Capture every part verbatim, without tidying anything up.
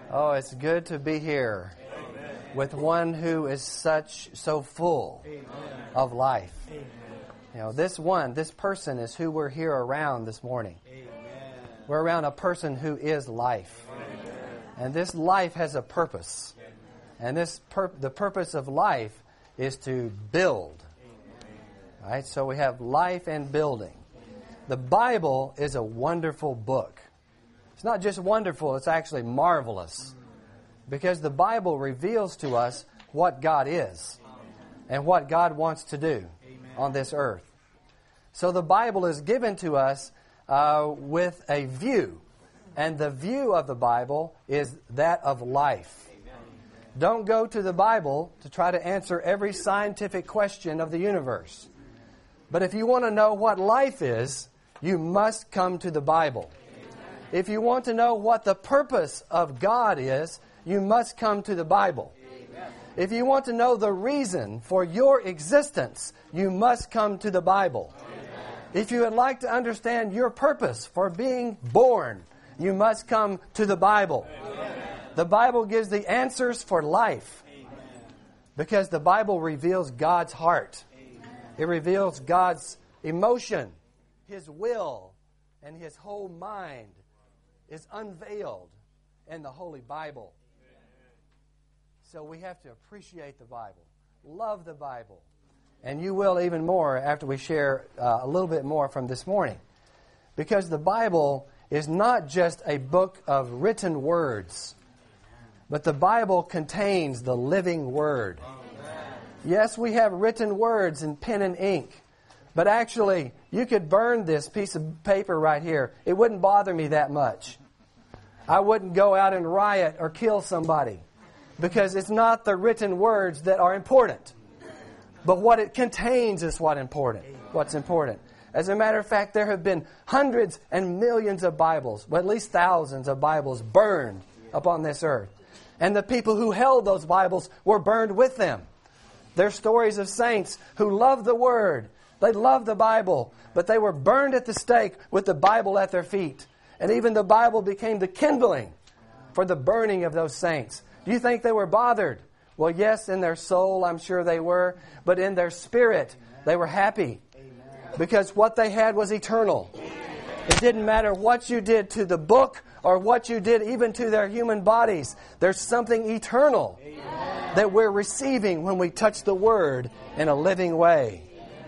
Oh, it's good to be here Amen. With one who is such so full Amen. Of life. Amen. You know, this one, this person is who we're here around this morning. Amen. We're around a person who is life. Amen. And this life has a purpose. And this pur- the purpose of life is to build. Amen. Right? So we have life and building. The Bible is a wonderful book. It's not just wonderful, it's actually marvelous. Because the Bible reveals to us what God is and what God wants to do on this earth. So the Bible is given to us uh, with a view. And the view of the Bible is that of life. Don't go to the Bible to try to answer every scientific question of the universe. But if you want to know what life is, you must come to the Bible. If you want to know what the purpose of God is, you must come to the Bible. Amen. If you want to know the reason for your existence, you must come to the Bible. Amen. If you would like to understand your purpose for being born, you must come to the Bible. Amen. The Bible gives the answers for life. Amen. Because the Bible reveals God's heart. Amen. It reveals God's emotion, His will, and His whole mind is unveiled in the Holy Bible. So we have to appreciate the Bible, love the Bible. And you will even more after we share uh, a little bit more from this morning. Because the Bible is not just a book of written words, but the Bible contains the living Word. Yes, we have written words in pen and ink, but actually, you could burn this piece of paper right here. It wouldn't bother me that much. I wouldn't go out and riot or kill somebody because it's not the written words that are important. But what it contains is what important. What's important. As a matter of fact, there have been hundreds and millions of Bibles, well, at least thousands of Bibles burned upon this earth. And the people who held those Bibles were burned with them. They're stories of saints who loved the Word. They loved the Bible, but they were burned at the stake with the Bible at their feet. And even the Bible became the kindling for the burning of those saints. Do you think they were bothered? Well, yes, in their soul, I'm sure they were. But in their spirit, they were happy. Because what they had was eternal. It didn't matter what you did to the book or what you did even to their human bodies. There's something eternal that we're receiving when we touch the Word in a living way.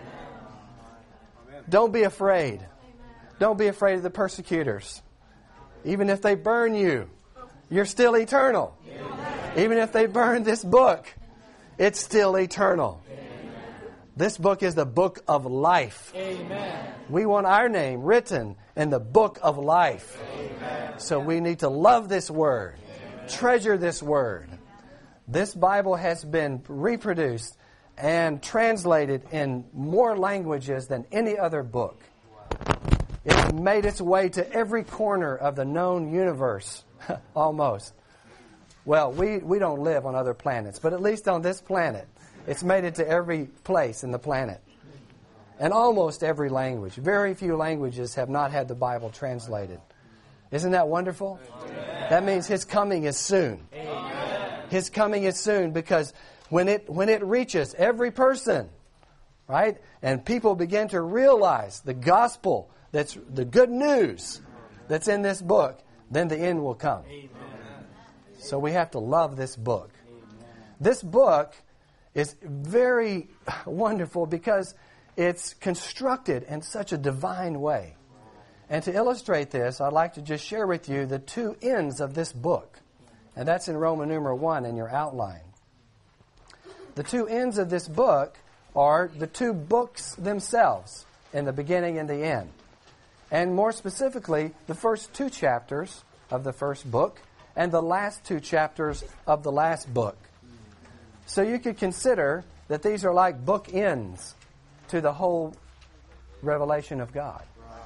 Don't be afraid. Don't be afraid of the persecutors. Even if they burn you, you're still eternal. Even if they burn this book, it's still eternal. This book is the book of life. We want our name written in the book of life. So we need to love this Word. Treasure this Word. This Bible has been reproduced and translated in more languages than any other book. It's made its way to every corner of the known universe, almost. Well, we, we don't live on other planets, but at least on this planet, it's made it to every place in the planet. And almost every language. Very few languages have not had the Bible translated. Isn't that wonderful? Amen. That means His coming is soon. Amen. His coming is soon because when it when it reaches every person, right, and people begin to realize the gospel, that's the good news that's in this book, then the end will come. Amen. So we have to love this book. Amen. This book is very wonderful because it's constructed in such a divine way. And to illustrate this, I'd like to just share with you the two ends of this book. And that's in Roman numeral one in your outline. The two ends of this book are the two books themselves, in the beginning and the end. And more specifically, the first two chapters of the first book and the last two chapters of the last book. So you could consider that these are like bookends to the whole revelation of God.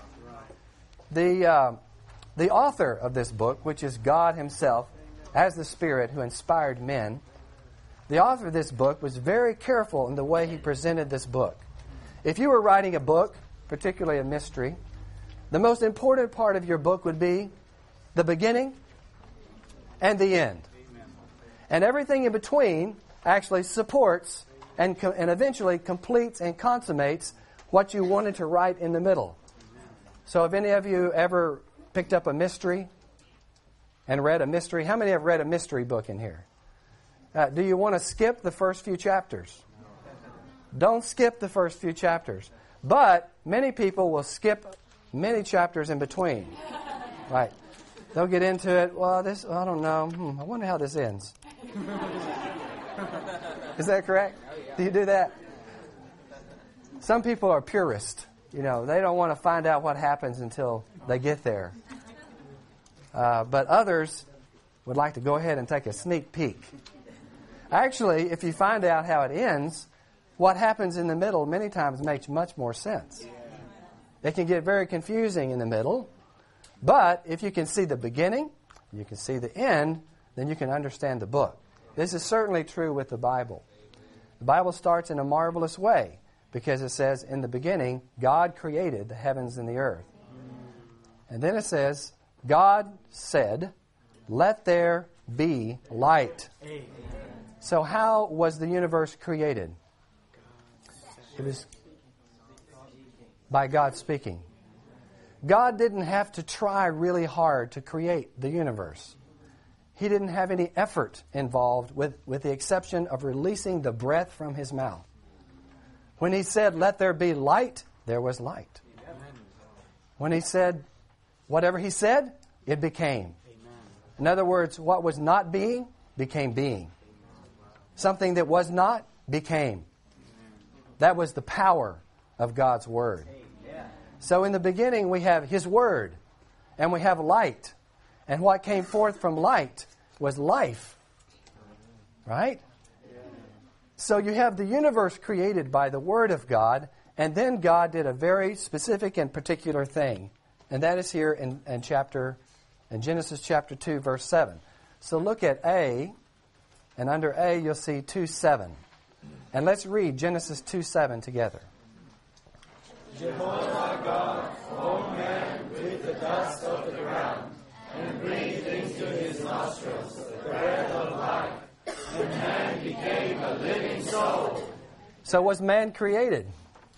The, uh, the author of this book, which is God Himself, as the Spirit who inspired men, the author of this book was very careful in the way he presented this book. If you were writing a book, particularly a mystery, the most important part of your book would be the beginning and the end. And everything in between actually supports and, co- and eventually completes and consummates what you wanted to write in the middle. So have any of you ever picked up a mystery and read a mystery? How many have read a mystery book in here? Uh, do you want to skip the first few chapters? Don't skip the first few chapters. But many people will skip many chapters in between. Right. They'll get into it. Well, this, I don't know. Hmm, I wonder how this ends. Is that correct? Do you do that? Some people are purists. You know, they don't want to find out what happens until they get there. Uh, but others would like to go ahead and take a sneak peek. Actually, if you find out how it ends, what happens in the middle many times makes much more sense. It can get very confusing in the middle, but if you can see the beginning, you can see the end, then you can understand the book. This is certainly true with the Bible. The Bible starts in a marvelous way because it says, in the beginning, God created the heavens and the earth. And then it says, God said, let there be light. So how was the universe created? It was by God speaking. God didn't have to try really hard to create the universe. He didn't have any effort involved with, with the exception of releasing the breath from His mouth. When He said, let there be light, there was light. When He said, whatever He said, it became. In other words, what was not being, became being. Something that was not, became. That was the power of God's Word. So in the beginning we have His Word, and we have light. And what came forth from light was life. Right? So you have the universe created by the Word of God, and then God did a very specific and particular thing. And that is here in, in chapter in Genesis chapter two, verse seven. So look at A, and under A you'll see two seven. And let's read Genesis two seven together. Jehovah God formed man with the dust of the ground, and breathed into his nostrils the breath of life, and man became a living soul. So was man created?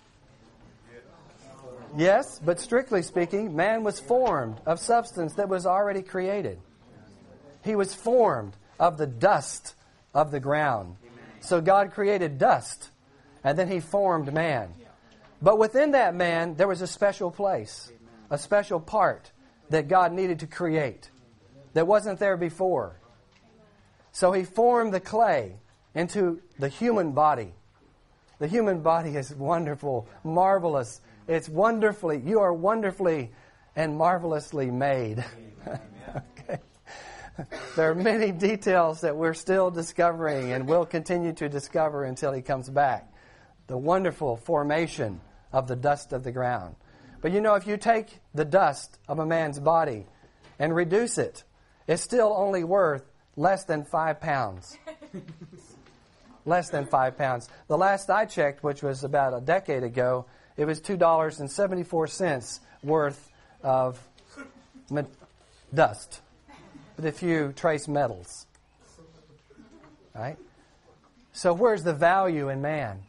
Yes, but strictly speaking, man was formed of substance that was already created. He was formed of the dust of the ground. So God created dust, and then He formed man. But within that man, there was a special place, a special part that God needed to create that wasn't there before. So He formed the clay into the human body. The human body is wonderful, marvelous. It's wonderfully, you are wonderfully and marvelously made. Okay. There are many details that we're still discovering and will continue to discover until He comes back. The wonderful formation of the dust of the ground. But you know, if you take the dust of a man's body and reduce it, it's still only worth less than five pounds. Less than five pounds. The last I checked, which was about a decade ago, it was two dollars and seventy-four cents worth of me- dust. With a few trace metals. Right? So where's the value in man?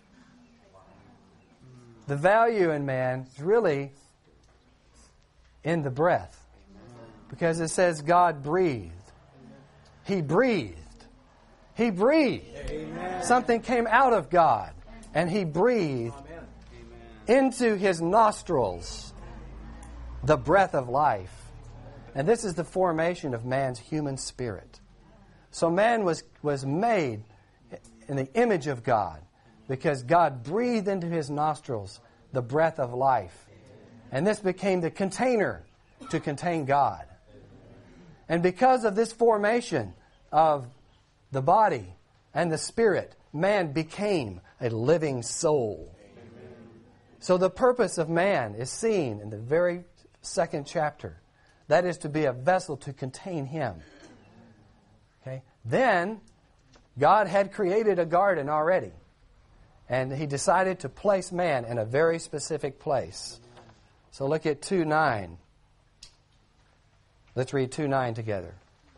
The value in man is really in the breath. Because it says God breathed. He breathed. He breathed. Amen. Something came out of God. And He breathed Amen. Into His nostrils the breath of life. And this is the formation of man's human spirit. So man was, was made in the image of God because God breathed into his nostrils the breath of life. And this became the container to contain God. And because of this formation of the body and the spirit, man became a living soul. So the purpose of man is seen in the very second chapter. That is to be a vessel to contain Him. Okay. Then, God had created a garden already. And He decided to place man in a very specific place. So look at two nine. Let's read two nine together.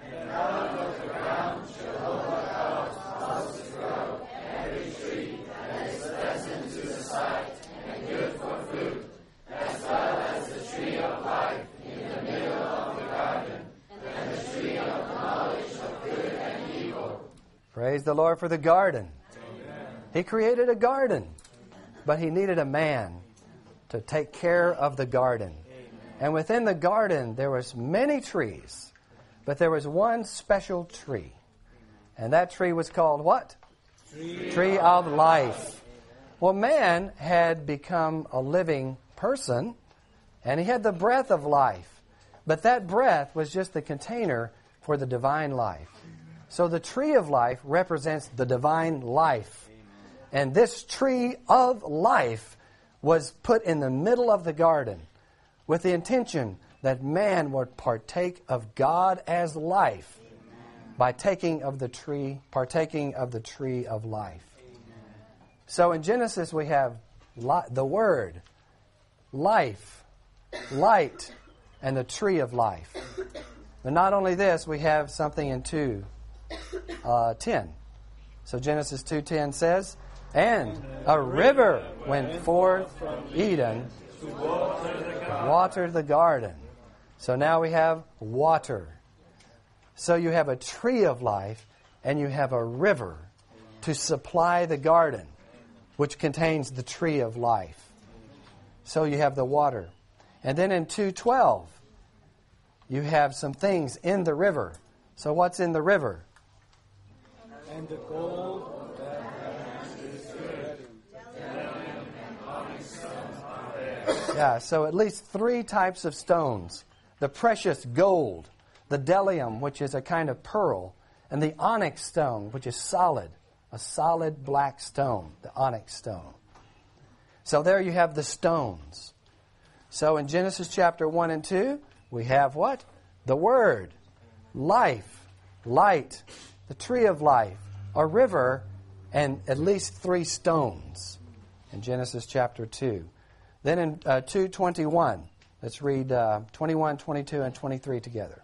and out of the ground Jehovah God's houses grow, every tree that is pleasant to the sight and good for food, as well as the tree of life in the middle of the garden, and the tree of knowledge of good and evil. Praise the Lord for the garden. Amen. He created a garden, but He needed a man to take care of the garden. Amen. And within the garden there was many trees, but there was one special tree. And that tree was called what? Tree, tree of life. Well, man had become a living person, and he had the breath of life. But that breath was just the container for the divine life. So the tree of life represents the divine life. And this tree of life was put in the middle of the garden with the intention that man would partake of God as life by taking of the tree, partaking of the tree of life. So in Genesis we have li- the Word, life, light, and the tree of life. But not only this, we have something in two ten. So Genesis two ten says, and a river went forth from Eden to water the garden. So now we have water. So you have a tree of life and you have a river to supply the garden, which contains the tree of life. So you have the water. And then in two twelve, you have some things in the river. So what's in the river? And the gold of that land is good. Yeah, so at least three types of stones. The precious gold, the bdellium, which is a kind of pearl, and the onyx stone, which is solid, a solid black stone, the onyx stone. So there you have the stones. So in Genesis chapter one and two, we have what? The Word, life, light, the tree of life, a river, and at least three stones in Genesis chapter two. Then in uh, two twenty-one, let's read uh, twenty-one, twenty-two, and twenty-three together.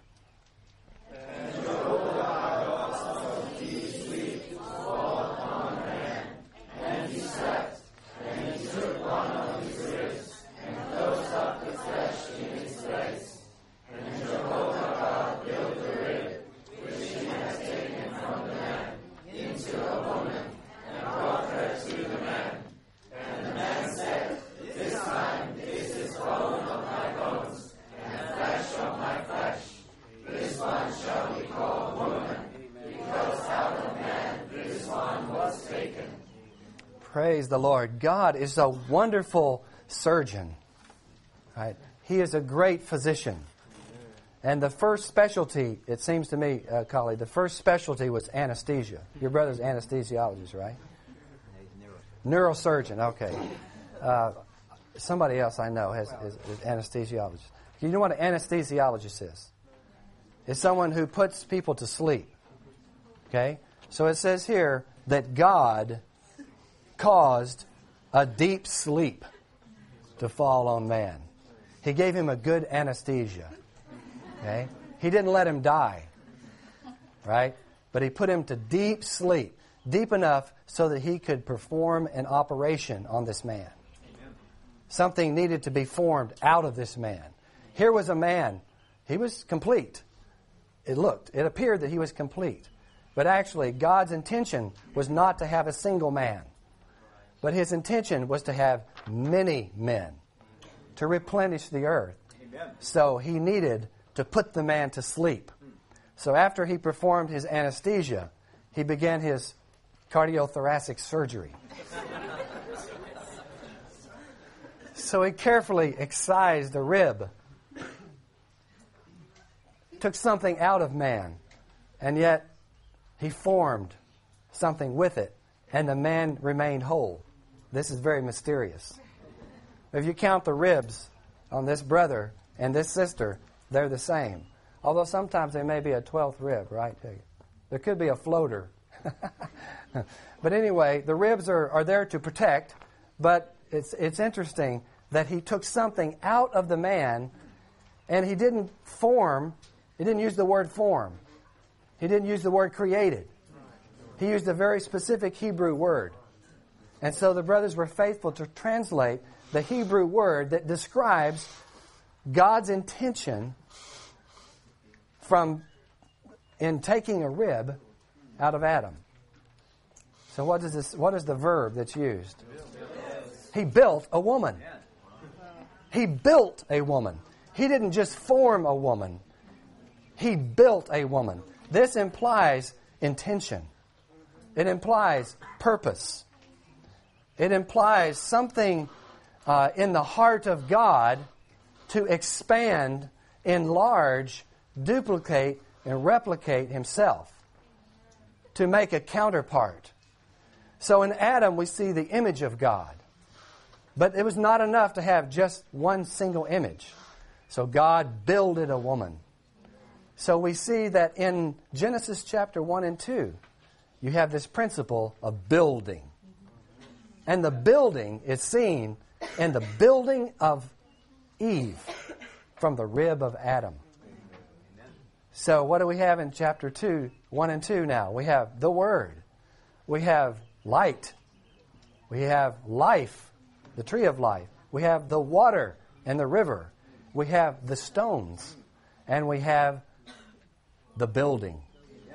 And Jehovah also these weeks fall upon man, and he slept, and he took one of his ribs, and closed up the flesh in its place. And Jehovah God built the rib, which he had taken from the man, into a woman, and brought her to the man. And the man said, this time this is bone of my bones, and flesh of my flesh. This one shall be called woman, because out of man this one was taken. Praise the Lord. God is a wonderful surgeon. Right? He is a great physician. And the first specialty, it seems to me, uh, Collie, the first specialty was anesthesia. Your brother's anesthesiologist, right? Neurosurgeon, okay. Uh, somebody else I know has is, is anesthesiologist. You know what an anesthesiologist is? It's someone who puts people to sleep. Okay? So it says here that God caused a deep sleep to fall on man. He gave him a good anesthesia. Okay? He didn't let him die. Right? But he put him to deep sleep. Deep enough so that he could perform an operation on this man. Amen. Something needed to be formed out of this man. Here was a man. He was complete. It looked, it appeared that he was complete. But actually, God's intention was not to have a single man. But His intention was to have many men to replenish the earth. Amen. So He needed to put the man to sleep. So after He performed His anesthesia, He began His cardiothoracic surgery. So He carefully excised the rib, took something out of man, and yet He formed something with it, and the man remained whole. This is very mysterious. If you count the ribs on this brother and this sister, they're the same. Although sometimes there may be a twelfth rib, right? There could be a floater. But anyway, the ribs are, are there to protect, but it's it's interesting that He took something out of the man, and He didn't form, He didn't use the word form. He didn't use the word created. He used a very specific Hebrew word. And so the brothers were faithful to translate the Hebrew word that describes God's intention from in taking a rib out of Adam. So what is this? What is the verb that's used? He built a woman. He built a woman. He didn't just form a woman. He built a woman. This implies intention. It implies purpose. It implies something uh, in the heart of God to expand, enlarge, duplicate, and replicate Himself. To make a counterpart. So in Adam we see the image of God. But it was not enough to have just one single image. So God builded a woman. So we see that in Genesis chapter one and two, you have this principle of building. And the building is seen in the building of Eve from the rib of Adam. So what do we have in chapter two, one and two now? We have the Word. We have light. We have life, the tree of life. We have the water and the river. We have the stones. And we have the building.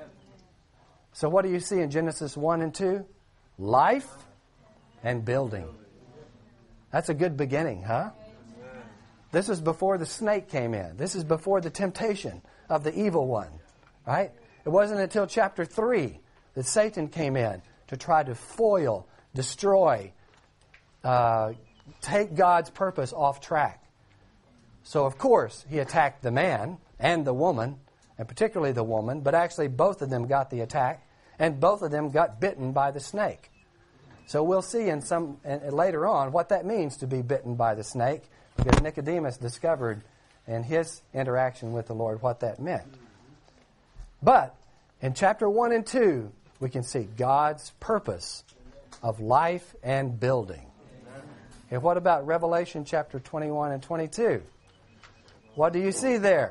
So what do you see in Genesis one and two? Life and building. That's a good beginning, huh? This is before the snake came in. This is before the temptation of the evil one, right? It wasn't until chapter three that Satan came in to try to foil, destroy, uh, take God's purpose off track. So, of course, he attacked the man and the woman, and particularly the woman, but actually both of them got the attack, and both of them got bitten by the snake. So we'll see in some in, later on what that means to be bitten by the snake, because Nicodemus discovered in his interaction with the Lord what that meant. But in chapter one and two, we can see God's purpose of life and building. And what about Revelation chapter twenty-one and twenty-two? What do you see there?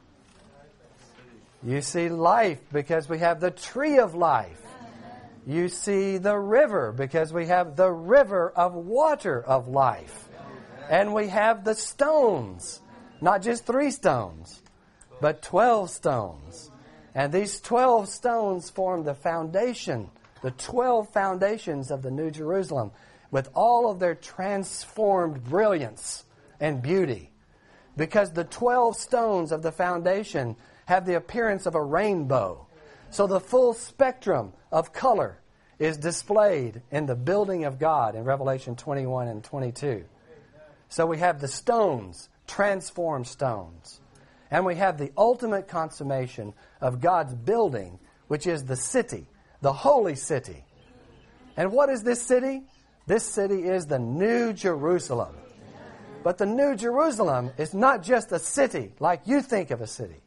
You see life because we have the tree of life. You see the river because we have the river of water of life. And we have the stones. Not just three stones, but twelve stones. And these twelve stones form the foundation, the twelve foundations of the New Jerusalem, with all of their transformed brilliance and beauty. Because the twelve stones of the foundation have the appearance of a rainbow. So the full spectrum of color is displayed in the building of God in Revelation twenty-one and twenty-two. So we have the stones, transformed stones. And we have the ultimate consummation of God's building, which is the city, the holy city. And what is this city? This city is the New Jerusalem. But the New Jerusalem is not just a city like you think of a city.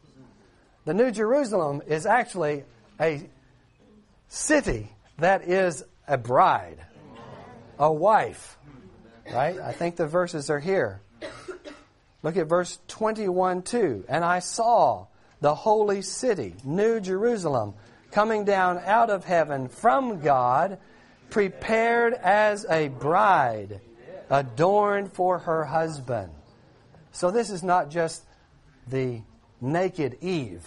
The New Jerusalem is actually a city that is a bride, a wife. Right? I think the verses are here. Look at verse twenty-one two. And I saw the holy city, New Jerusalem, coming down out of heaven from God, prepared as a bride, adorned for her husband. So this is not just the naked Eve.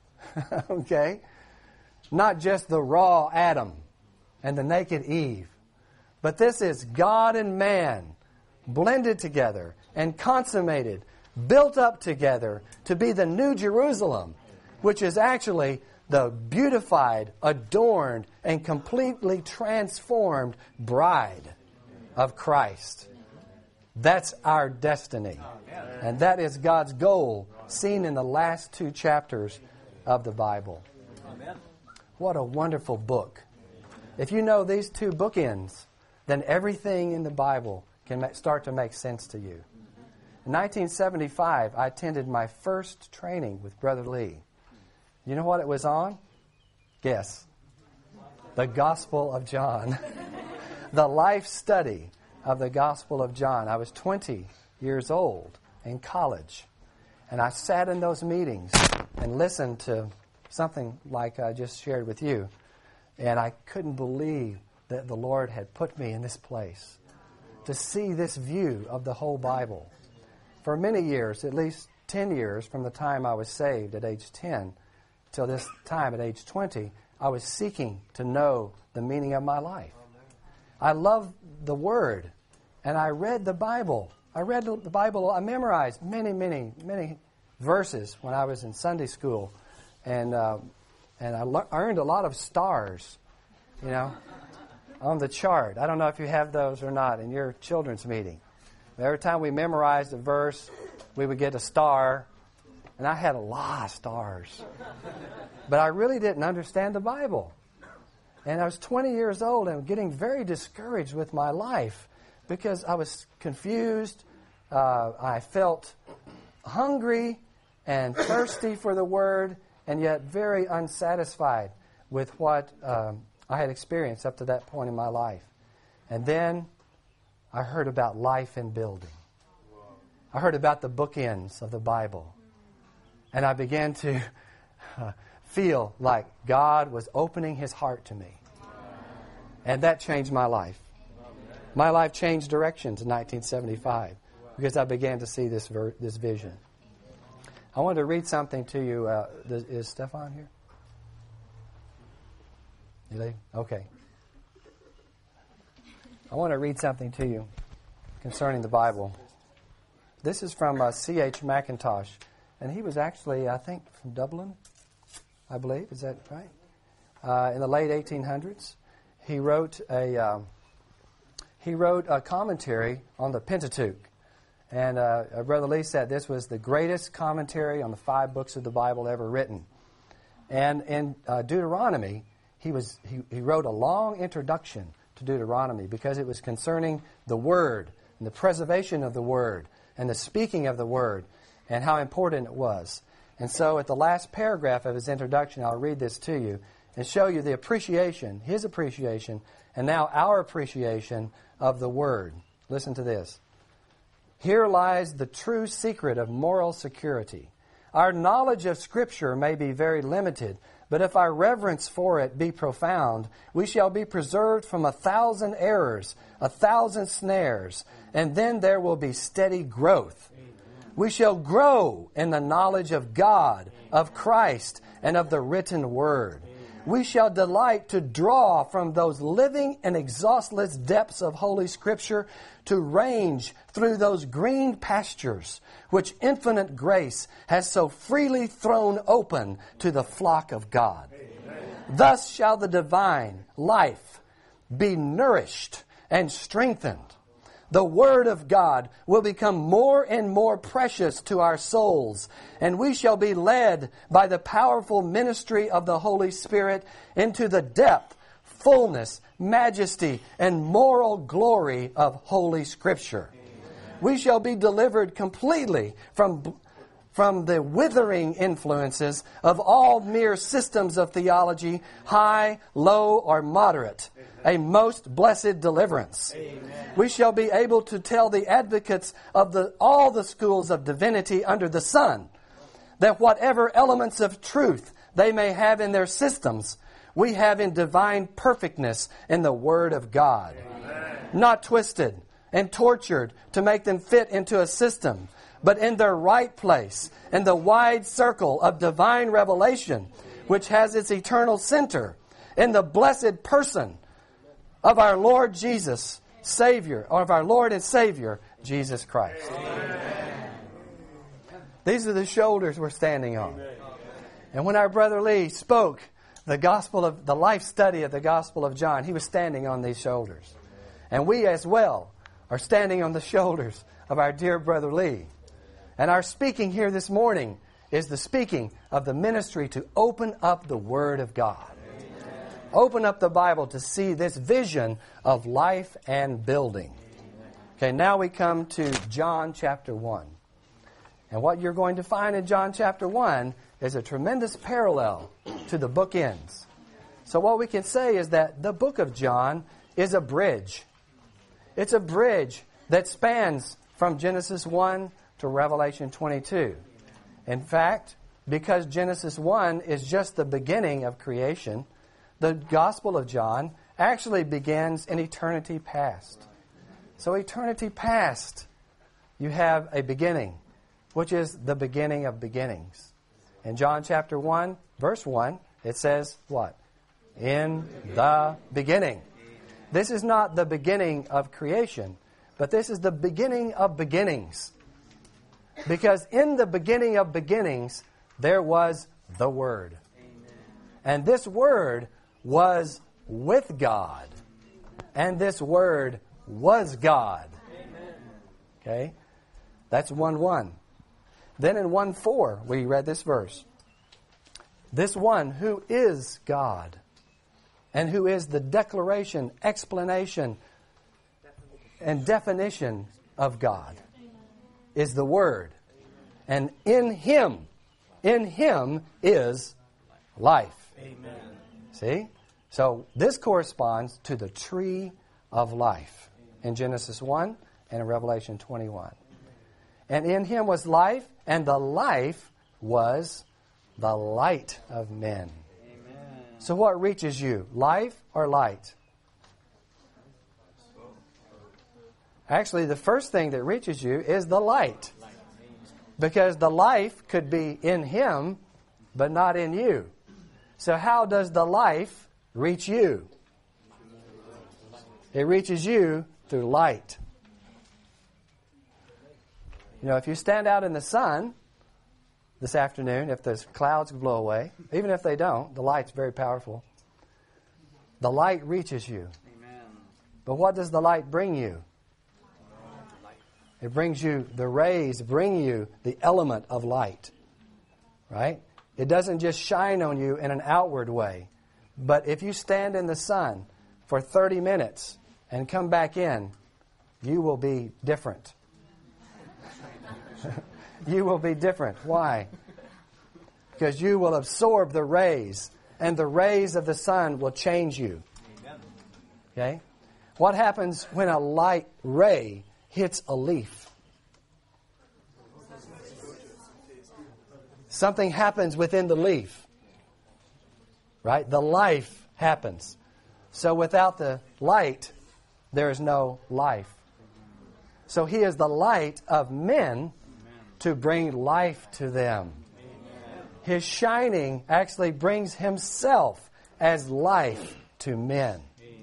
Okay? Not just the raw Adam and the naked Eve. But this is God and man blended together and consummated, built up together to be the New Jerusalem, which is actually the beautified, adorned, and completely transformed bride of Christ. That's our destiny. And that is God's goal, seen in the last two chapters of the Bible. What a wonderful book. If you know these two bookends, then everything in the Bible can start to make sense to you. In nineteen seventy-five, I attended my first training with Brother Lee. You know what it was on? Guess. The Gospel of John. The life study of the Gospel of John. I was twenty years old in college. And I sat in those meetings and listened to something like I just shared with you. And I couldn't believe that the Lord had put me in this place to see this view of the whole Bible. For many years, at least ten years from the time I was saved at age ten till this time at age twenty, I was seeking to know the meaning of my life. I love the Word, and I read the Bible. I read the Bible. I memorized many, many, many verses when I was in Sunday school, and uh, and I le- earned a lot of stars, you know, on the chart. I don't know if you have those or not in your children's meeting. Every time we memorized a verse, we would get a star, and I had a lot of stars. But I really didn't understand the Bible. And I was twenty years old and getting very discouraged with my life because I was confused. Uh, I felt hungry and thirsty for the Word, and yet very unsatisfied with what um, I had experienced up to that point in my life. And then I heard about life in building. I heard about the bookends of the Bible. And I began to uh, feel like God was opening His heart to me. And that changed my life. My life changed directions in nineteen seventy-five because I began to see this ver- this vision. I wanted to read something to you. Uh, is Stefan here? You leave? Okay. I want to read something to you concerning the Bible. This is from uh, C H Mackintosh, and he was actually, I think, from Dublin, I believe. Is that right? Uh, in the late eighteen hundreds, he wrote a um, he wrote a commentary on the Pentateuch. And uh, Brother Lee said this was the greatest commentary on the five books of the Bible ever written. And in uh, Deuteronomy, he was he, he wrote a long introduction to Deuteronomy because it was concerning the Word and the preservation of the Word and the speaking of the Word and how important it was. And so at the last paragraph of his introduction, I'll read this to you and show you the appreciation, his appreciation, and now our appreciation of the Word. Listen to this. Here lies the true secret of moral security. Our knowledge of Scripture may be very limited, but if our reverence for it be profound, we shall be preserved from a thousand errors, a thousand snares, and then there will be steady growth. We shall grow in the knowledge of God, of Christ, and of the written Word. We shall delight to draw from those living and exhaustless depths of Holy Scripture to range through those green pastures which infinite grace has so freely thrown open to the flock of God. Amen. Thus shall the divine life be nourished and strengthened. The Word of God will become more and more precious to our souls, and we shall be led by the powerful ministry of the Holy Spirit into the depth, fullness, majesty, and moral glory of Holy Scripture. We shall be delivered completely from from the withering influences of all mere systems of theology, high, low, or moderate. A most blessed deliverance. Amen. We shall be able to tell the advocates of the, all the schools of divinity under the sun that whatever elements of truth they may have in their systems, we have in divine perfectness in the Word of God. Amen. Not twisted and tortured to make them fit into a system, but in their right place, in the wide circle of divine revelation, which has its eternal center in the blessed person of our Lord Jesus, Savior, or of our Lord and Savior, Jesus Christ. Amen. These are the shoulders we're standing on. Amen. And when our brother Lee spoke the gospel of the life study of the Gospel of John, he was standing on these shoulders. And we as well are standing on the shoulders of our dear brother Lee. And our speaking here this morning is the speaking of the ministry to open up the Word of God. Open up the Bible to see this vision of life and building. Okay, now we come to John chapter one. And what you're going to find in John chapter one is a tremendous parallel to the bookends. So what we can say is that the book of John is a bridge. It's a bridge that spans from Genesis one to Revelation twenty-two. In fact, because Genesis one is just the beginning of creation, the Gospel of John actually begins in eternity past. So eternity past, you have a beginning, which is the beginning of beginnings. In John chapter one, verse one, it says what? In the beginning. This is not the beginning of creation, but this is the beginning of beginnings. Because in the beginning of beginnings, there was the Word. And this Word was with God. And this Word was God. Okay? That's one one. Then in one four, we read this verse. This one who is God, and who is the declaration, explanation, and definition of God, is the Word. And in Him, in Him is life. Amen. See? So this corresponds to the tree of life in Genesis one and in Revelation twenty-one. And in Him was life, and the life was the light of men. Amen. So what reaches you? Life or light? Actually, the first thing that reaches you is the light. Because the life could be in Him, but not in you. So how does the life reach you? It reaches you through light. You know, if you stand out in the sun this afternoon, if the clouds blow away, even if they don't, the light's very powerful. The light reaches you. Amen. But what does the light bring you? It brings you, the rays bring you the element of light. Right? It doesn't just shine on you in an outward way. But if you stand in the sun for thirty minutes and come back in, you will be different. You will be different. Why? Because you will absorb the rays, and the rays of the sun will change you. Okay? What happens when a light ray hits a leaf? Something happens within the leaf. Right? The life happens. So without the light, there is no life. So He is the light of men to bring life to them. His shining actually brings Himself as life to men.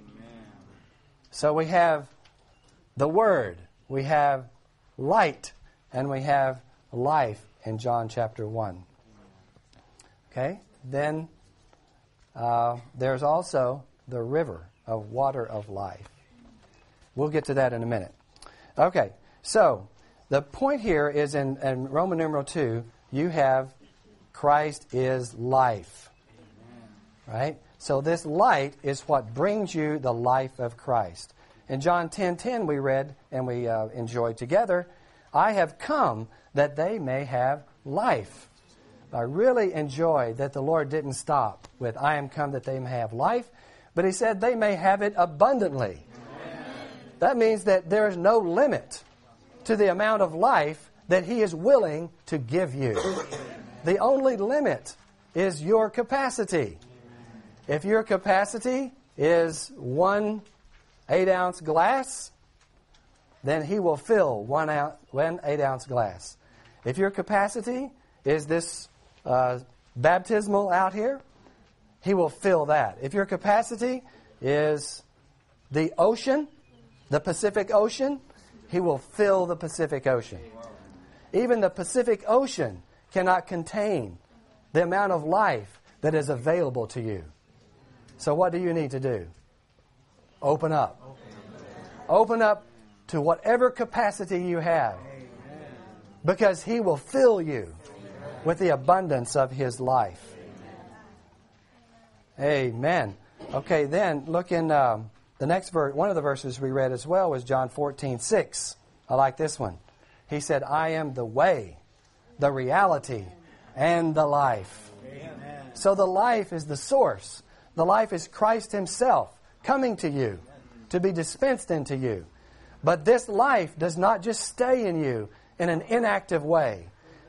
So we have the Word, we have light, and we have life in John chapter one. Okay? Then uh, there's also the river of water of life. We'll get to that in a minute. Okay, so the point here is in, in Roman numeral two, you have Christ is life. Right? So this light is what brings you the life of Christ. In John ten ten we read and we uh, enjoyed together, I have come that they may have life. I really enjoy that the Lord didn't stop with I am come that they may have life, but He said they may have it abundantly. Amen. That means that there is no limit to the amount of life that He is willing to give you. The only limit is your capacity. If your capacity is one eight-ounce glass, then He will fill one, ounce, one eight-ounce glass. If your capacity is this uh, baptismal out here, He will fill that. If your capacity is the ocean, the Pacific Ocean, He will fill the Pacific Ocean. Even the Pacific Ocean cannot contain the amount of life that is available to you. So what do you need to do? Open up. Open up to whatever capacity you have. Because He will fill you with the abundance of His life. Amen. Okay, then look in um, the next verse. One of the verses we read as well was John fourteen six. I like this one. He said, I am the way, the reality, and the life. Amen. So the life is the source. The life is Christ Himself coming to you to be dispensed into you. But this life does not just stay in you in an inactive way.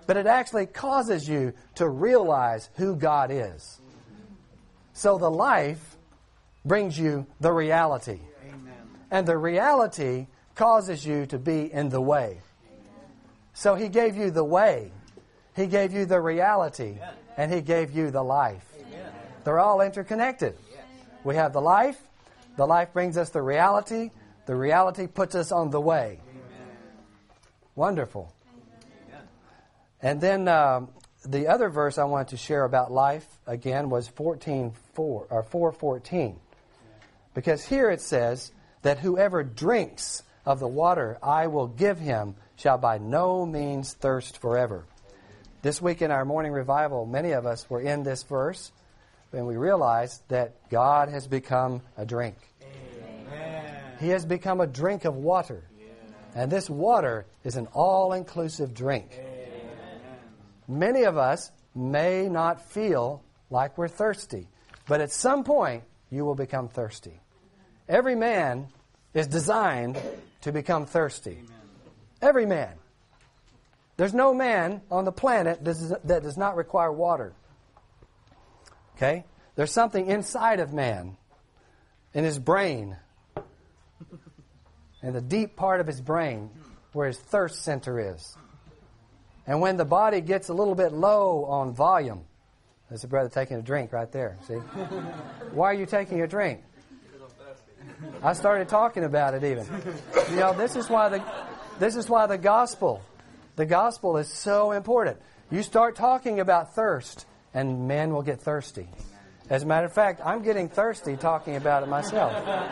but it actually causes you to realize who God is. So the life brings you the reality. Amen. And the reality causes you to be in the way. So He gave you the way. He gave you the reality. And He gave you the life. They're all interconnected. We have the life. The life brings us the reality. The reality puts us on the way. Wonderful. And then um, the other verse I wanted to share about life again was fourteen four or four fourteen, because here it says that whoever drinks of the water I will give him shall by no means thirst forever. This week in our morning revival, many of us were in this verse, and we realized that God has become a drink. Amen. He has become a drink of water. And this water is an all-inclusive drink. Amen. Many of us may not feel like we're thirsty, but at some point you will become thirsty. Every man is designed to become thirsty. Amen. Every man. There's no man on the planet that does not require water. Okay? There's something inside of man, in his brain, in the deep part of his brain, where his thirst center is. And when the body gets a little bit low on volume, there's a brother taking a drink right there, see? Why are you taking a drink? I started talking about it even. You know, this is why the this is why the gospel, the gospel is so important. You start talking about thirst, and man will get thirsty. As a matter of fact, I'm getting thirsty talking about it myself.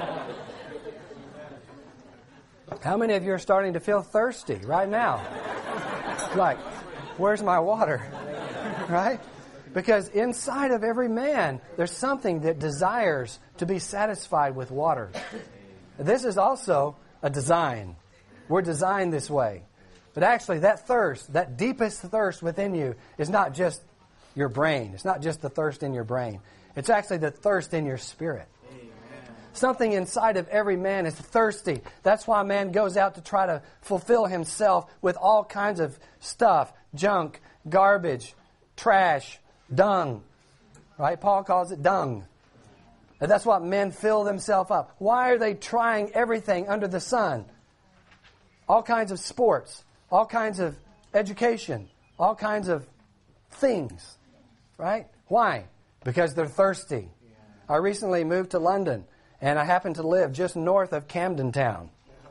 How many of you are starting to feel thirsty right now? Like, where's my water? Right? Because inside of every man, there's something that desires to be satisfied with water. This is also a design. We're designed this way. But actually, that thirst, that deepest thirst within you is not just your brain. It's not just the thirst in your brain. It's actually the thirst in your spirit. Something inside of every man is thirsty. That's why man goes out to try to fulfill himself with all kinds of stuff. Junk, garbage, trash, dung. Right? Paul calls it dung. And that's what men fill themselves up. Why are they trying everything under the sun? All kinds of sports, all kinds of education, all kinds of things. Right? Why? Because they're thirsty. I recently moved to London. And I happen to live just north of Camden Town.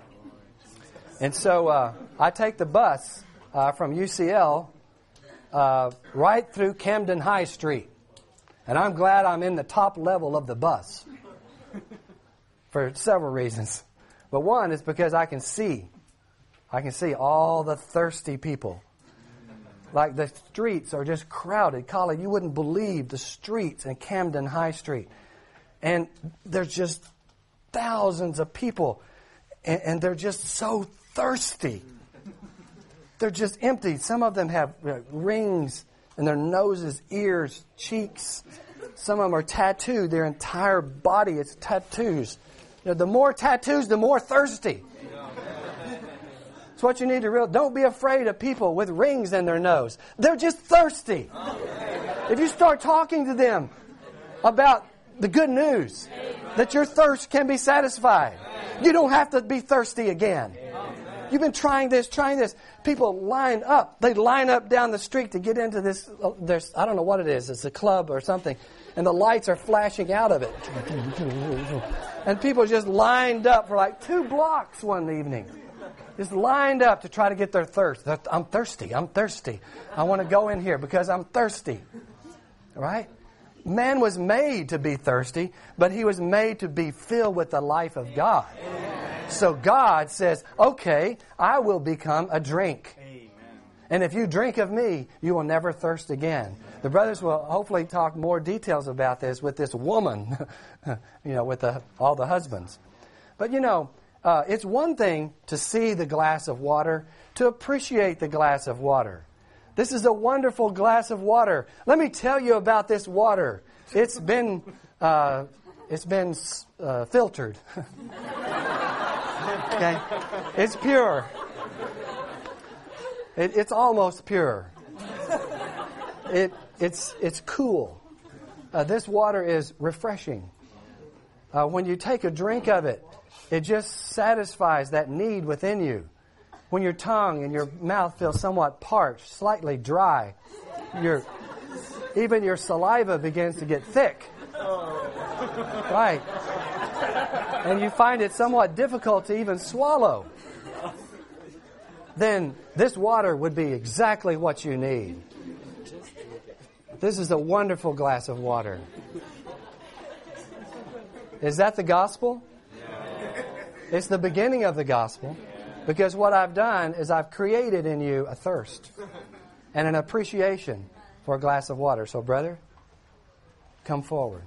And so uh, I take the bus uh, from U C L uh, right through Camden High Street. And I'm glad I'm in the top level of the bus for several reasons. But one is because I can see. I can see all the thirsty people. Like the streets are just crowded. Colin, you wouldn't believe the streets in Camden High Street. And there's just thousands of people, and, and they're just so thirsty. They're just empty. Some of them have uh, rings in their noses, ears, cheeks. Some of them are tattooed. Their entire body is tattoos. You know, the more tattoos, the more thirsty. That's what you need to realize. Don't be afraid of people with rings in their nose. They're just thirsty. If you start talking to them about the good news, that your thirst can be satisfied. You don't have to be thirsty again. You've been trying this, trying this. People line up. They line up down the street to get into this. There's, I don't know what it is. It's a club or something. And the lights are flashing out of it. And people just lined up for like two blocks one evening. Just lined up to try to get their thirst. I'm thirsty. I'm thirsty. I want to go in here because I'm thirsty. Right? Man was made to be thirsty, but he was made to be filled with the life of God. Amen. So God says, okay, I will become a drink. Amen. And if you drink of me, you will never thirst again. The brothers will hopefully talk more details about this with this woman, you know, with the, all the husbands. But, you know, uh, it's one thing to see the glass of water, to appreciate the glass of water. This is a wonderful glass of water. Let me tell you about this water. It's been uh, it's been uh, filtered. Okay, it's pure. It, it's almost pure. it it's it's cool. Uh, this water is refreshing. Uh, when you take a drink of it, it just satisfies that need within you. When your tongue and your mouth feel somewhat parched, slightly dry, your even your saliva begins to get thick. Right. And you find it somewhat difficult to even swallow. Then this water would be exactly what you need. This is a wonderful glass of water. Is that the gospel? It's the beginning of the gospel, because what I've done is I've created in you a thirst and an appreciation for a glass of water. So, brother, come forward.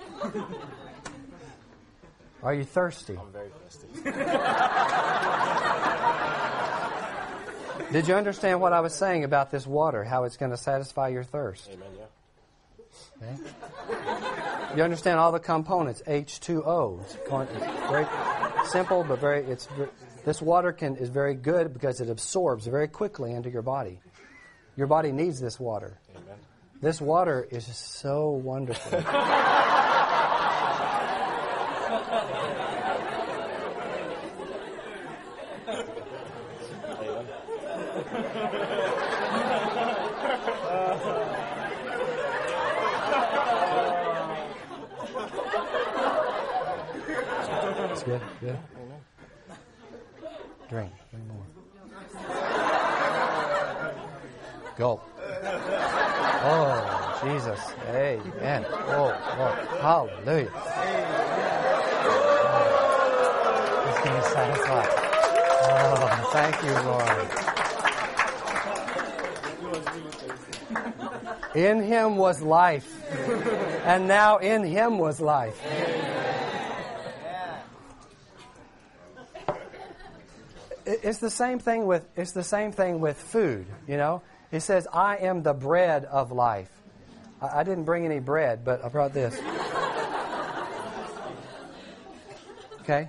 Are you thirsty? I'm very thirsty. Did you understand what I was saying about this water, how it's going to satisfy your thirst? Amen, yeah. Okay. You understand all the components, H two O. It's very simple, but very. It's this water can is very good because it absorbs very quickly into your body. Your body needs this water. Amen. This water is just so wonderful. That's good. Good. Drink. Drink more. Gulp. Oh, Jesus. Amen. Oh, Lord. Hallelujah. He's going to satisfy. Oh, thank you, Lord. In Him was life, and now in Him was life. It's the same thing with it's the same thing with food, you know. He says, "I am the bread of life." I, I didn't bring any bread, but I brought this. Okay.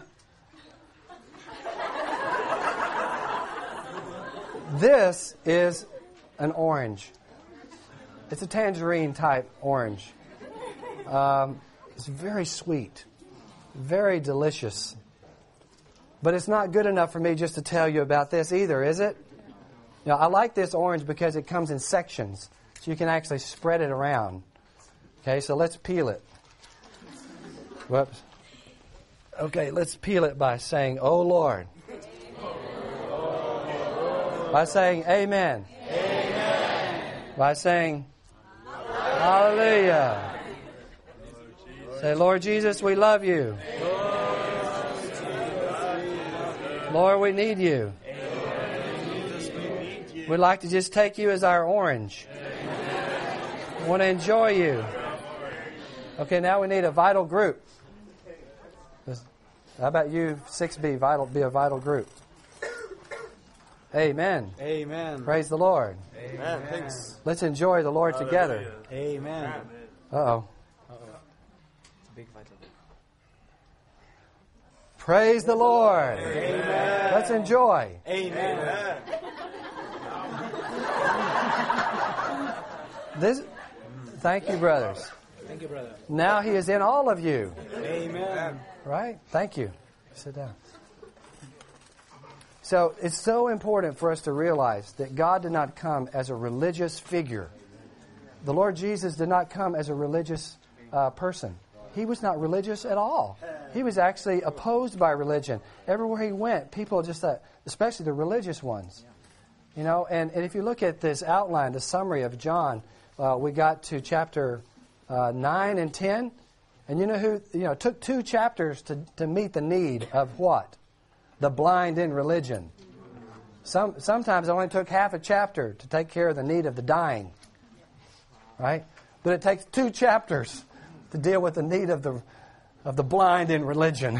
This is an orange. It's a tangerine type orange. Um, it's very sweet, very delicious. But it's not good enough for me just to tell you about this either, is it? Now, I like this orange because it comes in sections, so you can actually spread it around. Okay, so let's peel it. Whoops. Okay, let's peel it by saying, "Oh Lord." By saying, "Amen." Amen. By saying, "Hallelujah." Say, "Lord Jesus, we love you. Lord, we need you. We'd like to just take you as our orange. We want to enjoy you." Okay, now we need a vital group. How about you, six B, vital, be a vital group? Amen. Amen. Praise the Lord. Amen. Thanks. Let's enjoy the Lord together. Amen. Uh-oh. Uh-oh. Big vital. Praise the Lord. Amen. Let's enjoy. Amen. This. Thank you, brothers. Thank you, brother. Now He is in all of you. Amen. Right? Thank you. Sit down. So it's so important for us to realize that God did not come as a religious figure. The Lord Jesus did not come as a religious uh, person. He was not religious at all. He was actually opposed by religion. Everywhere He went, people just thought, especially the religious ones. You know, and, and if you look at this outline, the summary of John, uh, we got to chapter uh, nine and ten. And you know who, you know, it took two chapters to, to meet the need of what? The blind in religion. Some Sometimes it only took half a chapter to take care of the need of the dying. Right? But it takes two chapters to deal with the need of the of the blind in religion.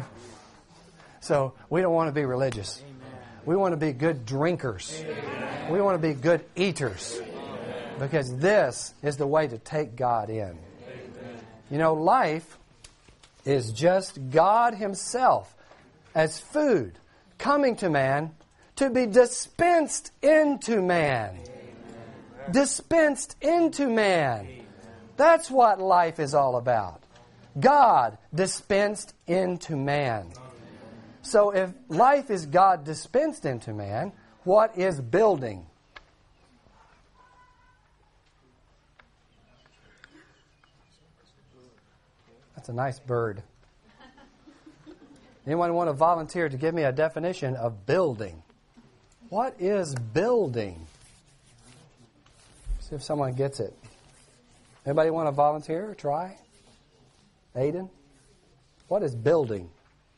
So we don't want to be religious. We want to be good drinkers. We want to be good eaters. Because this is the way to take God in. You know, life is just God Himself as food coming to man to be dispensed into man. dispensed into man. That's what life is all about. God dispensed into man. So if life is God dispensed into man, what is building? That's a nice bird. Anyone want to volunteer to give me a definition of building? What is building? See if someone gets it. Anybody want to volunteer or try? Aiden? What is building?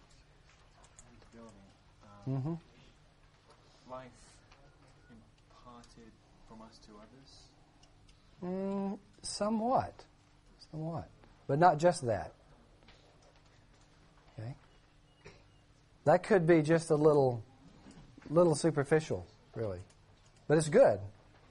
Um, Mm-hmm. Life imparted from us to others. Mm, somewhat. Somewhat. But not just that. Okay? That could be just a little, little superficial, really. But it's good.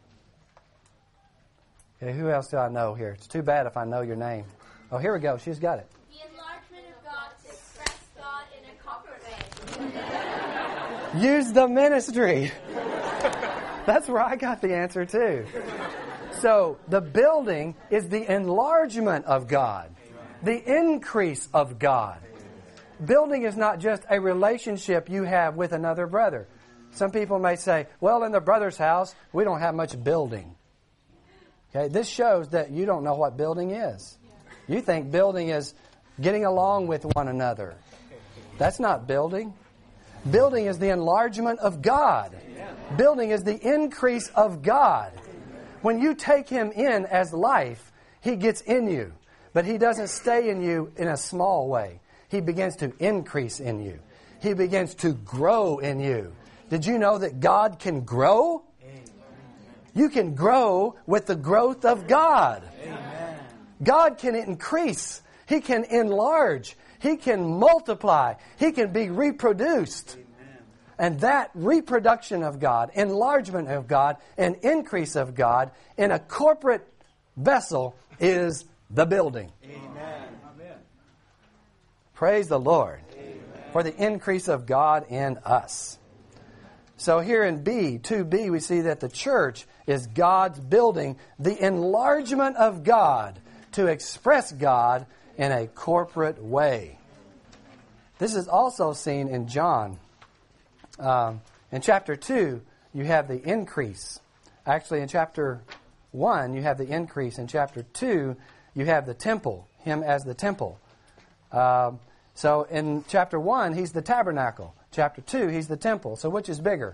Okay, who else do I know here? It's too bad if I know your name. Oh, here we go. She's got it. The enlargement of God to express God in a corporate way. Use the ministry. That's where I got the answer too. So the building is the enlargement of God, the increase of God. Building is not just a relationship you have with another brother. Some people may say, well, in the brother's house, we don't have much building. Okay, this shows that you don't know what building is. You think building is getting along with one another. That's not building. Building is the enlargement of God. Building is the increase of God. When you take Him in as life, He gets in you. But He doesn't stay in you in a small way. He begins to increase in you. He begins to grow in you. Did you know that God can grow? You can grow with the growth of God. Amen. God can increase. He can enlarge. He can multiply. He can be reproduced. Amen. And that reproduction of God, enlargement of God, and increase of God in a corporate vessel is the building. Amen. Amen. Praise the Lord for the increase of God in us. So here in B, two B, we see that the church is God's building, the enlargement of God to express God in a corporate way. This is also seen in John. Um, in chapter two, you have the increase. Actually, in chapter one, you have the increase. In chapter two, you have the temple, Him as the temple. Um, so in chapter one, He's the tabernacle. Chapter two, He's the temple. So which is bigger?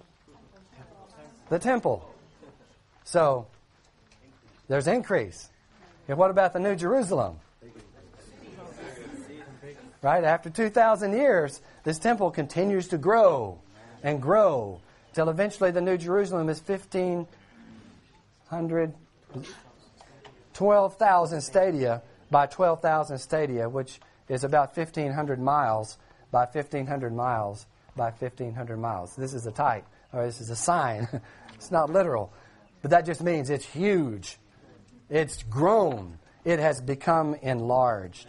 The temple. So, there's increase. And what about the New Jerusalem? Right? After two thousand years, this temple continues to grow and grow till eventually the New Jerusalem is fifteen hundred, twelve thousand stadia by twelve thousand stadia, which is about fifteen hundred miles by fifteen hundred miles by fifteen hundred miles. This is a type, or this is a sign. It's not literal. But that just means it's huge. It's grown. It has become enlarged.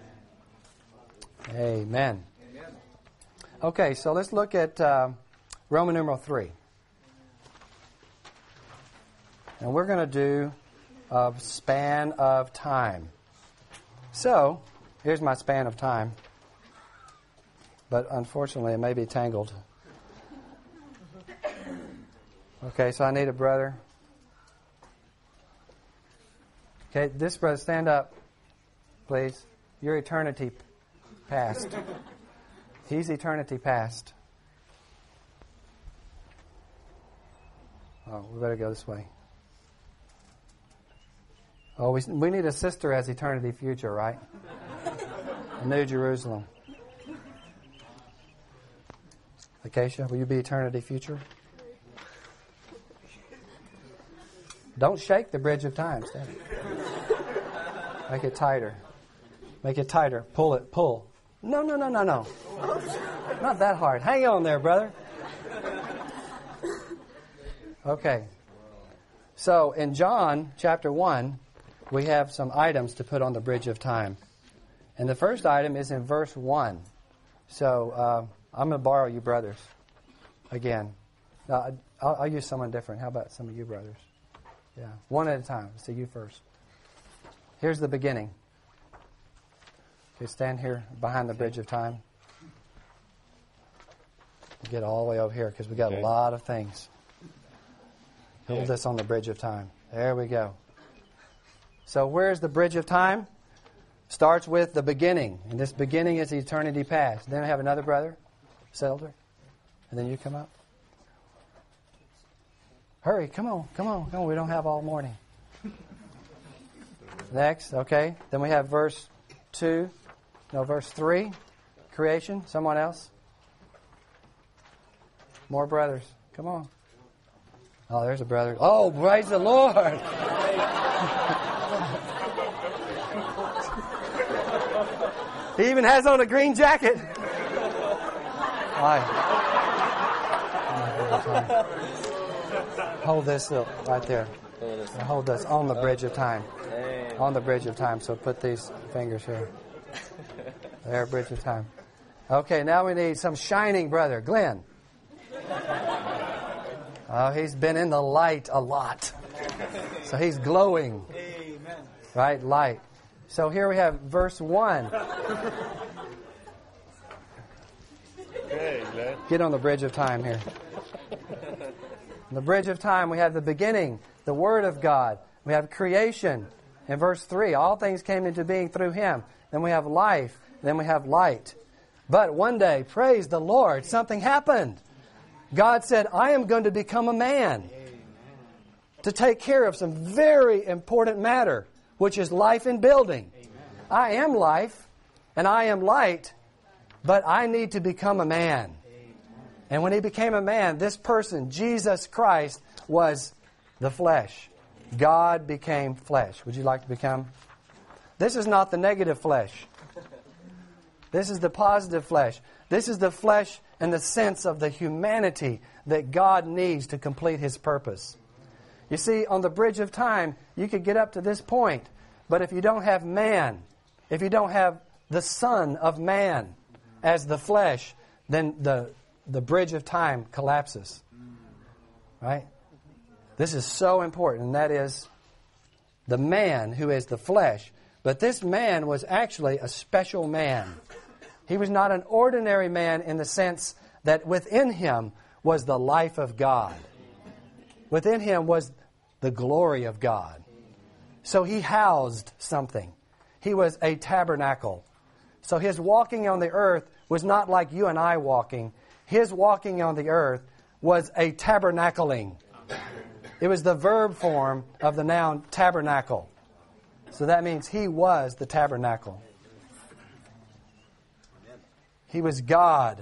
Amen. Okay, so let's look at uh, Roman numeral three. And we're going to do a span of time. So, here's my span of time. But unfortunately, it may be tangled. Okay, so I need a brother. Okay, this brother, stand up, please. Your eternity past. He's eternity past. Oh, we better go this way. Oh, we, we need a sister as eternity future, right? A New Jerusalem. Acacia, will you be eternity future? Don't shake the bridge of time. Stand. Make it tighter. Make it tighter. Pull it. Pull. No, no, no, no, no. Not that hard. Hang on there, brother. Okay. So in John chapter one, we have some items to put on the bridge of time. And the first item is in verse one. So uh, I'm going to borrow you brothers again. Uh, I'll, I'll use someone different. How about some of you brothers? Yeah, one at a time. See you first. Here's the beginning. Okay, stand here behind the bridge of time. Get all the way over here because we got Okay. a lot of things. Hold this on the bridge of time. There we go. So where's the bridge of time? Starts with the beginning. And this beginning is eternity past. Then I have another brother, Selder. And then you come up. Hurry, come on, come on, come on. We don't have all morning. Next, okay. Then we have verse two. No, verse three. Creation. Someone else? More brothers. Come on. Oh, there's a brother. Oh, praise the Lord. He even has on a green jacket. Why? Hold this right there. Hold this on the bridge of time. On the bridge of time. So put these fingers here. There, bridge of time. Okay, now we need some shining brother. Glenn. Oh, he's been in the light a lot. So he's glowing. Amen. Right? Light. So here we have verse one. Okay, Glenn. Get on the bridge of time here. On the bridge of time, we have the beginning, the Word of God. We have creation. In verse three, all things came into being through Him. Then we have life. Then we have light. But one day, praise the Lord, something happened. God said, I am going to become a man to take care of some very important matter, which is life and building. I am life, and I am light, but I need to become a man. And when He became a man, this person, Jesus Christ, was the flesh. God became flesh. Would you like to become? This is not the negative flesh. This is the positive flesh. This is the flesh in the sense of the humanity that God needs to complete His purpose. You see, on the bridge of time, you could get up to this point, but if you don't have man, if you don't have the Son of Man as the flesh, then the, the bridge of time collapses. Right? This is so important, and that is the man who is the flesh. But this man was actually a special man. He was not an ordinary man in the sense that within him was the life of God. Within him was the glory of God. So he housed something. He was a tabernacle. So his walking on the earth was not like you and I walking. His walking on the earth was a tabernacling. It was the verb form of the noun tabernacle. So that means he was the tabernacle. He was God,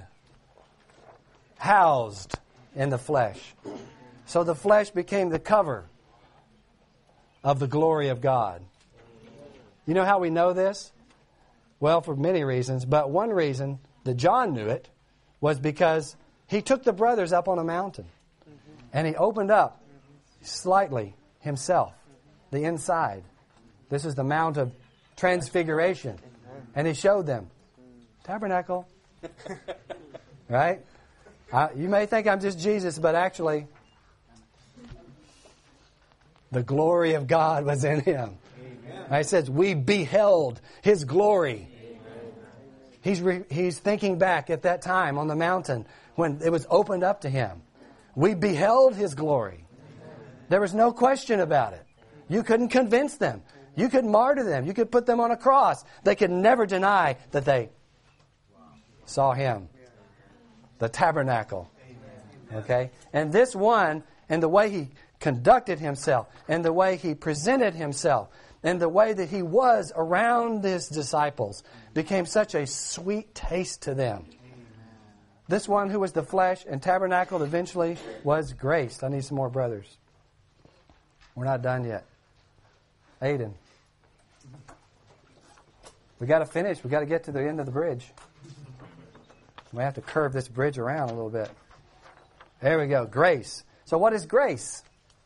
housed in the flesh. So the flesh became the cover of the glory of God. You know how we know this? Well, for many reasons, but one reason that John knew it was because he took the brothers up on a mountain and he opened up slightly himself, the inside. This is the Mount of Transfiguration. And he showed them. Tabernacle. Right? Uh, you may think I'm just Jesus, but actually, the glory of God was in him. Right? It says, we beheld His glory. He's, re- he's thinking back at that time on the mountain when it was opened up to him. We beheld His glory. There was no question about it. You couldn't convince them. You could martyr them. You could put them on a cross. They could never deny that they saw Him. The tabernacle. Okay? And this one, and the way He conducted Himself, and the way He presented Himself, and the way that He was around His disciples, became such a sweet taste to them. This one who was the flesh and tabernacled eventually was graced. I need some more brothers. We're not done yet. Aiden. We got to finish. We got to get to the end of the bridge. We have to curve this bridge around a little bit. There we go. Grace. So what is grace?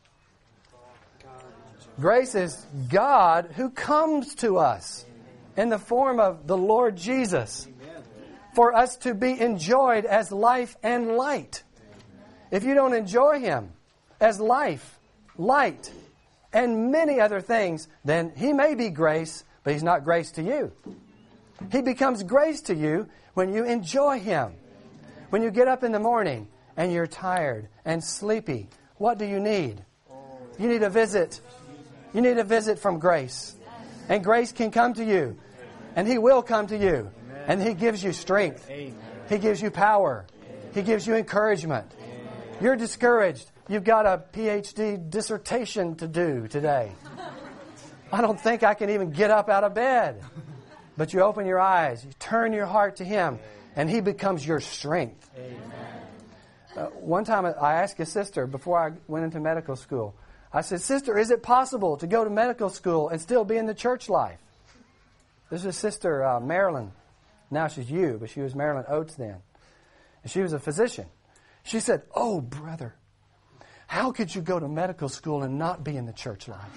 Grace is God who comes to us in the form of the Lord Jesus for us to be enjoyed as life and light. If you don't enjoy Him as life, light, and many other things, then He may be grace, but He's not grace to you. He becomes grace to you when you enjoy Him. When you get up in the morning and you're tired and sleepy, what do you need? You need a visit. You need a visit from grace. And grace can come to you. And He will come to you. And He gives you strength. He gives you power. He gives you encouragement. You're discouraged. You've got a P H D dissertation to do today. I don't think I can even get up out of bed. But you open your eyes, you turn your heart to Him, and He becomes your strength. Uh, one time I asked a sister before I went into medical school, I said, "Sister, is it possible to go to medical school and still be in the church life?" This is Sister uh, Marilyn. Now she's you, but she was Marilyn Oates then. And she was a physician. She said, "Oh, brother, how could you go to medical school and not be in the church life?"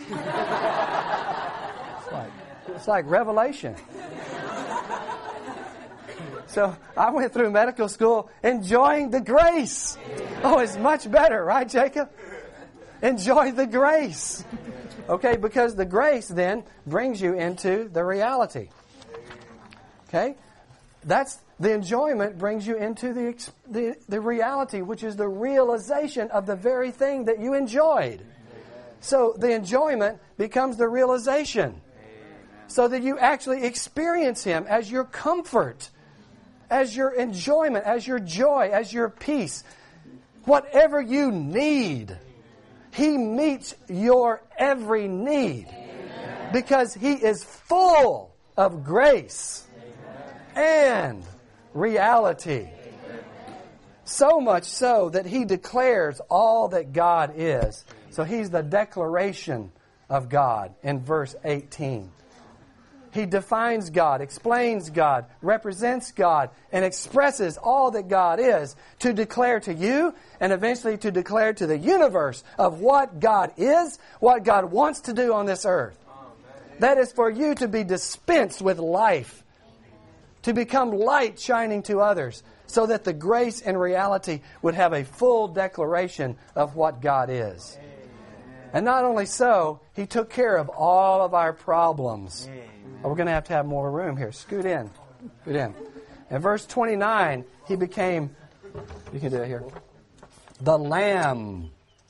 It's like, it's like revelation. So I went through medical school enjoying the grace. Oh, it's much better, right, Jacob? Enjoy the grace. Okay, because the grace then brings you into the reality. Okay? That's the enjoyment brings you into the, the the reality, which is the realization of the very thing that you enjoyed. So the enjoyment becomes the realization. So that you actually experience Him as your comfort, as your enjoyment, as your joy, as your peace. Whatever you need, He meets your every need. Because He is full of grace and reality. So much so that He declares all that God is. So He's the declaration of God in verse eighteen. He defines God, explains God, represents God, and expresses all that God is to declare to you and eventually to declare to the universe of what God is, what God wants to do on this earth. That is for you to be dispensed with life, to become light shining to others, so that the grace and reality would have a full declaration of what God is. And not only so, He took care of all of our problems. Oh, we're going to have to have more room here. Scoot in. Scoot in. In verse twenty-nine, He became, you can do it here, the Lamb.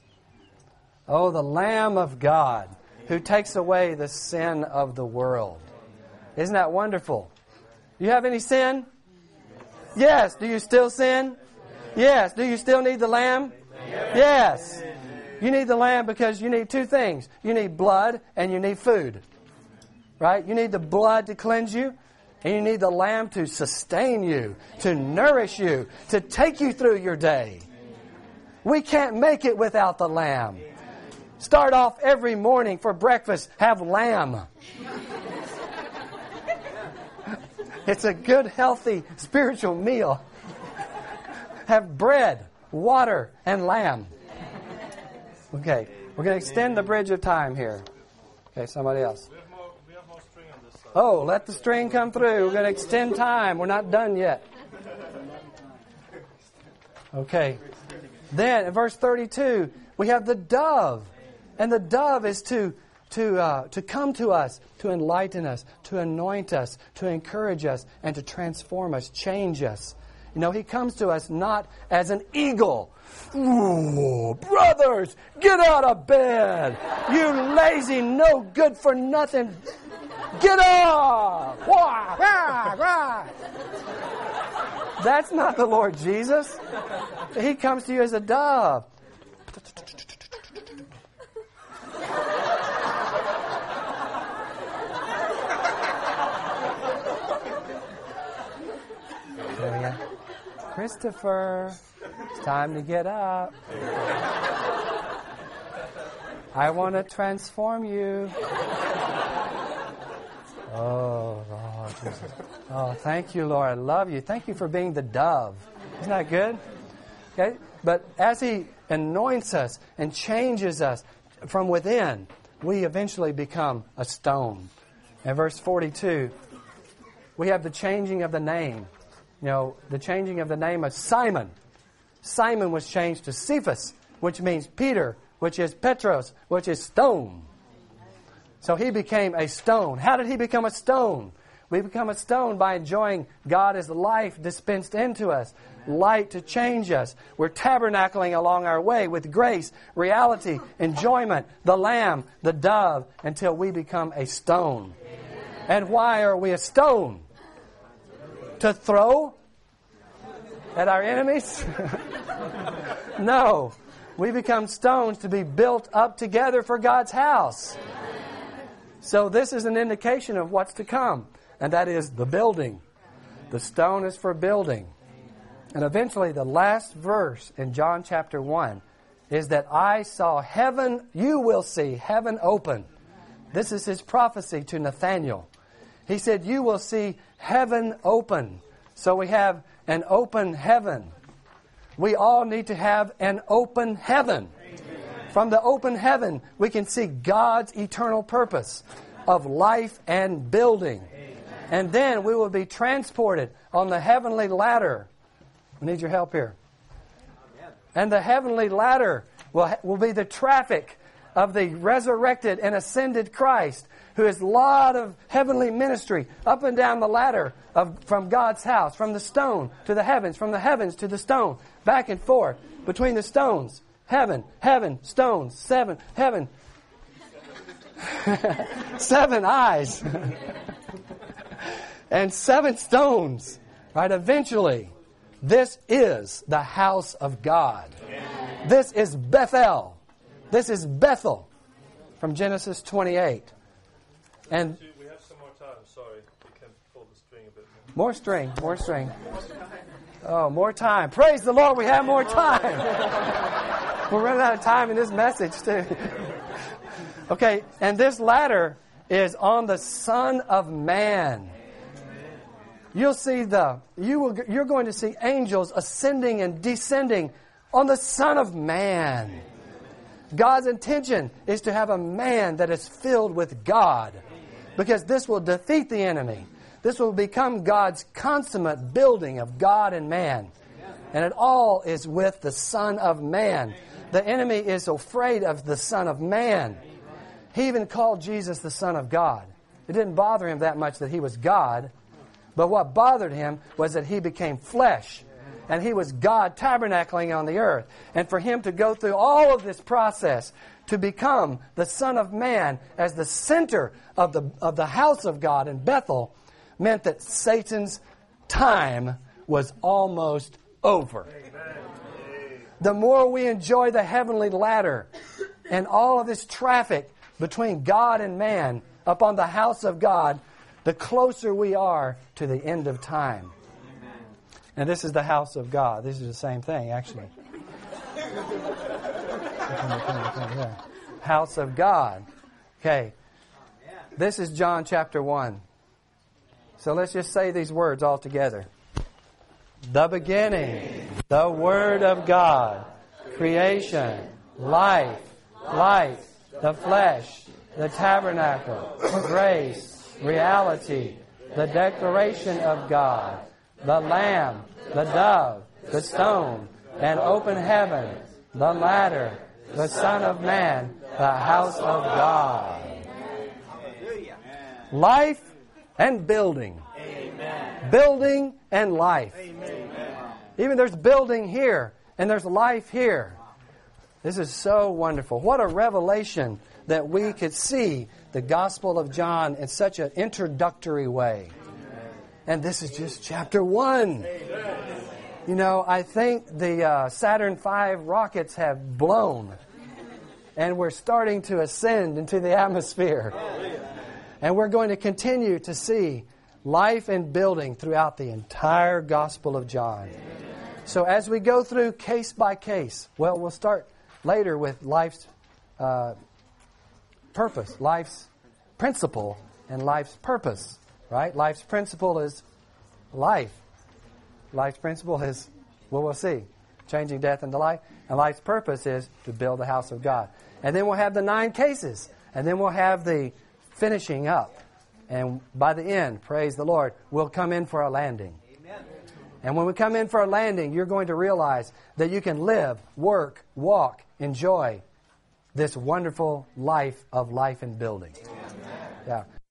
Oh, the Lamb of God, who takes away the sin of the world. Isn't that wonderful? Do you have any sin? Yes. Do you still sin? Yes. Do you still need the Lamb? Yes. You need the Lamb because you need two things. You need blood and you need food. Right? You need the blood to cleanse you, and you need the Lamb to sustain you, to nourish you, to take you through your day. We can't make it without the Lamb. Start off every morning for breakfast, have lamb. It's a good, healthy, spiritual meal. Have bread, water, and lamb. Okay, we're going to extend the bridge of time here. Okay, somebody else. Oh, let the string come through. We're going to extend time. We're not done yet. Okay. Then, in verse thirty-two, we have the dove. And the dove is to, to, uh, to come to us, to enlighten us, to anoint us, to encourage us, and to transform us, change us. You know, He comes to us not as an eagle. Ooh, brothers, get out of bed. You lazy, no good for nothing. Get up! Wah, rah, rah. That's not the Lord Jesus. He comes to you as a dove. Christopher, it's time to get up. I want to transform you. Oh, Lord Jesus. Oh, thank you, Lord. I love you. Thank you for being the dove. Isn't that good? Okay? But as He anoints us and changes us from within, we eventually become a stone. In verse forty-two, we have the changing of the name. You know, the changing of the name of Simon. Simon was changed to Cephas, which means Peter, which is Petros, which is stone. So he became a stone. How did he become a stone? We become a stone by enjoying God as life dispensed into us, light to change us. We're tabernacling along our way with grace, reality, enjoyment, the Lamb, the dove, until we become a stone. And why are we a stone? To throw at our enemies? No. We become stones to be built up together for God's house. So this is an indication of what's to come. And that is the building. The stone is for building. And eventually the last verse in John chapter one is that I saw heaven, you will see heaven open. This is his prophecy to Nathanael. He said, you will see heaven open. So we have an open heaven. We all need to have an open heaven. From the open heaven, we can see God's eternal purpose of life and building. And then we will be transported on the heavenly ladder. I need your help here. And the heavenly ladder will, will be the traffic of the resurrected and ascended Christ, who has a lot of heavenly ministry up and down the ladder of, from God's house, from the stone to the heavens, from the heavens to the stone, back and forth between the stones. Heaven, heaven, stones, seven, heaven. Seven eyes. And seven stones. Right? Eventually, this is the house of God. This is Bethel. This is Bethel from Genesis twenty-eight. And we have some more time. Sorry, you can pull the string a bit more. More string, more string. Oh, more time. Praise the Lord, we have more time. We're running out of time in this message, too. Okay, and this ladder is on the Son of Man. You'll see the, you will, you're going to see angels ascending and descending on the Son of Man. God's intention is to have a man that is filled with God, because this will defeat the enemy. This will become God's consummate building of God and man. And it all is with the Son of Man. The enemy is afraid of the Son of Man. He even called Jesus the Son of God. It didn't bother him that much that he was God. But what bothered him was that he became flesh. And he was God tabernacling on the earth. And for him to go through all of this process to become the Son of Man as the center of the, of the house of God in Bethel meant that Satan's time was almost over. The more we enjoy the heavenly ladder and all of this traffic between God and man upon the house of God, the closer we are to the end of time. And this is the house of God. This is the same thing, actually. House of God. Okay. This is John chapter one. So let's just say these words all together. The beginning, the Word of God, creation, life, light, the flesh, the tabernacle, grace, reality, the declaration of God, the Lamb, the dove, the stone, an open heaven, the ladder, the Son of Man, the house of God. Life and building. Amen. Building and life. Amen. Even there's building here and there's life here. This is so wonderful. What a revelation that we could see the Gospel of John in such an introductory way. And this is just chapter one. You know, I think the uh, Saturn five rockets have blown. And we're starting to ascend into the atmosphere. And we're going to continue to see life and building throughout the entire Gospel of John. So as we go through case by case, well, we'll start later with life's uh, purpose, life's principle, and life's purpose. Right? Life's principle is life. Life's principle is, well, we'll see, changing death into life. And life's purpose is to build the house of God. And then we'll have the nine cases. And then we'll have the finishing up. And by the end, praise the Lord, we'll come in for a landing. Amen. And when we come in for a landing, you're going to realize that you can live, work, walk, enjoy this wonderful life of life and building. Yeah.